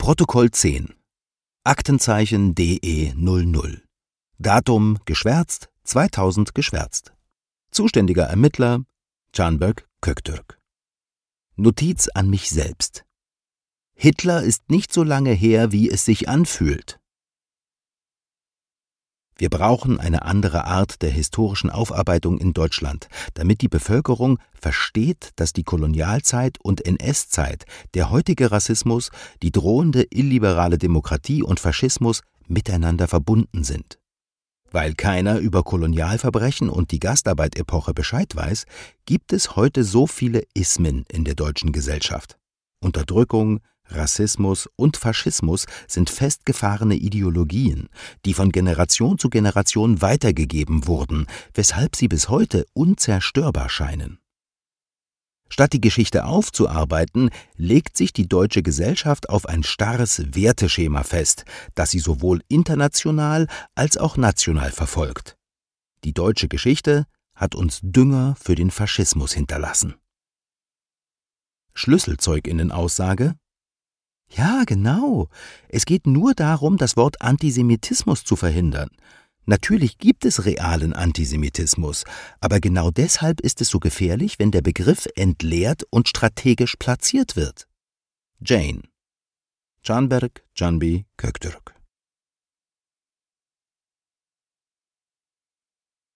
Protokoll 10. Aktenzeichen DE00. Datum geschwärzt, 2000 geschwärzt. Zuständiger Ermittler Canberk Köktürk. Notiz an mich selbst. Hitler ist nicht so lange her, wie es sich anfühlt. Wir brauchen eine andere Art der historischen Aufarbeitung in Deutschland, damit die Bevölkerung versteht, dass die Kolonialzeit und NS-Zeit, der heutige Rassismus, die drohende illiberale Demokratie und Faschismus miteinander verbunden sind. Weil keiner über Kolonialverbrechen und die Gastarbeitepoche Bescheid weiß, gibt es heute so viele Ismen in der deutschen Gesellschaft. Unterdrückung, Rassismus und Faschismus sind festgefahrene Ideologien, die von Generation zu Generation weitergegeben wurden, weshalb sie bis heute unzerstörbar scheinen. Statt die Geschichte aufzuarbeiten, legt sich die deutsche Gesellschaft auf ein starres Werteschema fest, das sie sowohl international als auch national verfolgt. Die deutsche Geschichte hat uns Dünger für den Faschismus hinterlassen. Schlüsselzeuginnenaussage: Ja, genau. Es geht nur darum, das Wort Antisemitismus zu verhindern. Natürlich gibt es realen Antisemitismus, aber genau deshalb ist es so gefährlich, wenn der Begriff entleert und strategisch platziert wird. Jane. Canberk Canberk Köktürk.